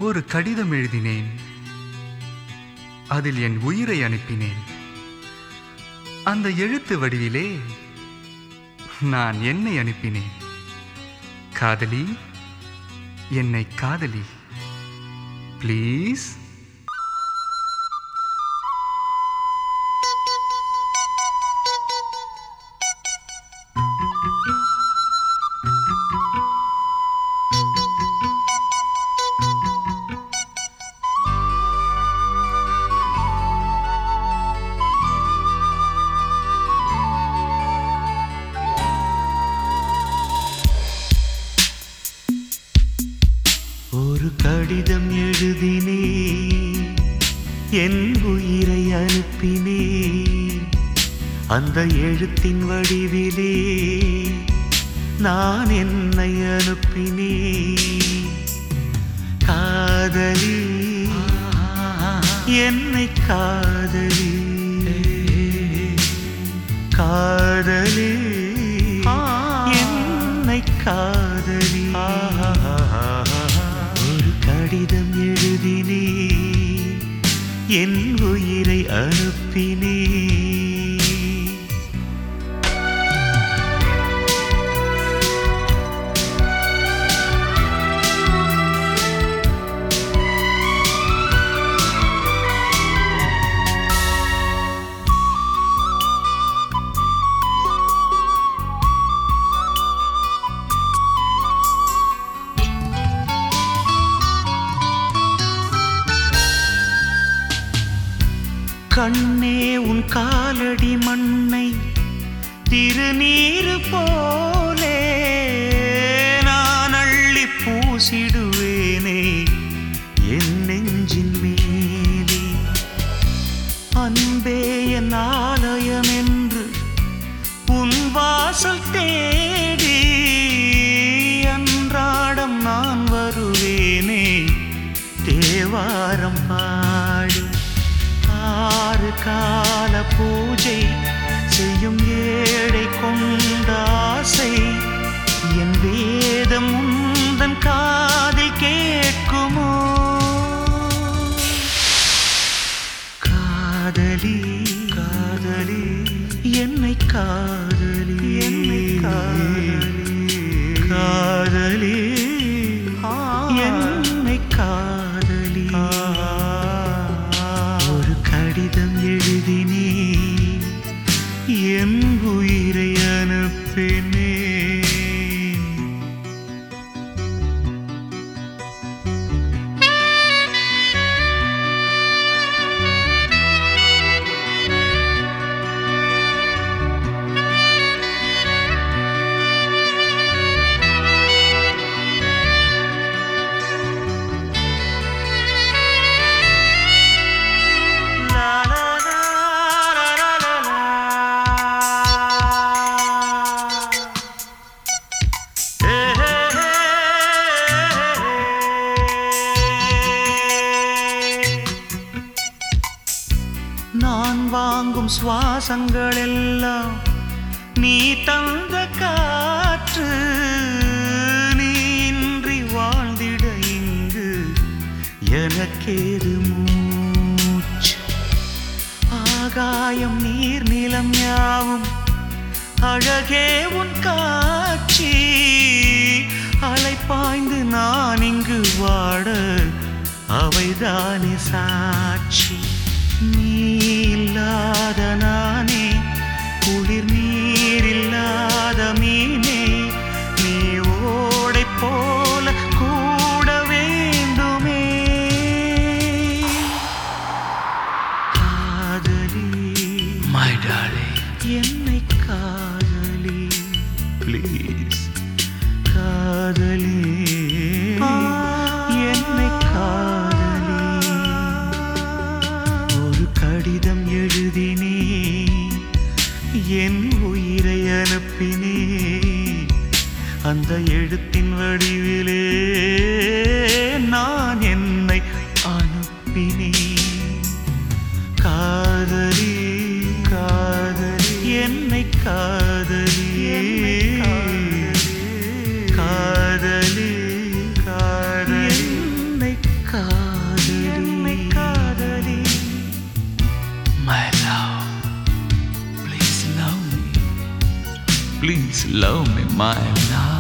ஒரு கடிதம் எழுதினேன். அதில் என் உயிரை அனுப்பினேன். அந்த எழுத்து வடிவிலே நான் என்னை அனுப்பினேன். காதலி, என்னை காதலி, ப்ளீஸ். ஒரு கடிதம் எழுதினே, என் உயிரை அனுப்பினே. அந்த எழுத்தின் வடிவிலே நான் என்னை அனுப்பினே. காதலி, என்னை காதலி, காதலி, என்னை காதலி. கடிதம் எழுதினே, என் உயிரை அனுப்பினே. கண்ணே, உன் காலடி மண்ணை திருநீரு போலே நான் அள்ளி பூசிடுவேனே என் நெஞ்சின் மேலே. அன்பே என் ஆலயம் என்று உன் வாசல் தேடி அன்றாடம் நான் வருவேனே தேவாரம் பாடி. ஆறு கால பூஜை செய்யும் ஏழை கொண்ட ஆசை என் வேதம் உந்தன் காதில் கேட்குமோ? காதலி, காதலி, என்னை காதலி, என்னை காதலி, காதலி, என்னை காதலி. கடிதம் எழுதினே, என் உயிரை அனுப்பினே. நான் வாங்கும் சுவாசங்கள் எல்லாம் நீ தந்த காற்று. நீ இன்றி வாழ்ந்திட இங்கு எனக்கேது மூச்சு. ஆகாயம் நீர் நிலம் யாவும் அழகே உன் காட்சி. அலை பாய்ந்து நான் இங்கு வாட அவைதானே சாட்சி. நீ இல்லாத நானே குளிர் நீர் இல்லாத மீனே. நீ ஓடை போல கூட வேண்டுமே. காதலி, my darling, என்னை காதலி, ப்ளீஸ். காதலி, என்னை காதலி. ஒரு கடிதம் எழுதினே, என் உயிரை அனுப்பினே. அந்த எழுத்தின் வடிவிலே நான் என்னை அனுப்பினே. காதலி, காதலி, என்னை காதலி, காதலி, காதலி, என்னை காதலி. please love me, my love.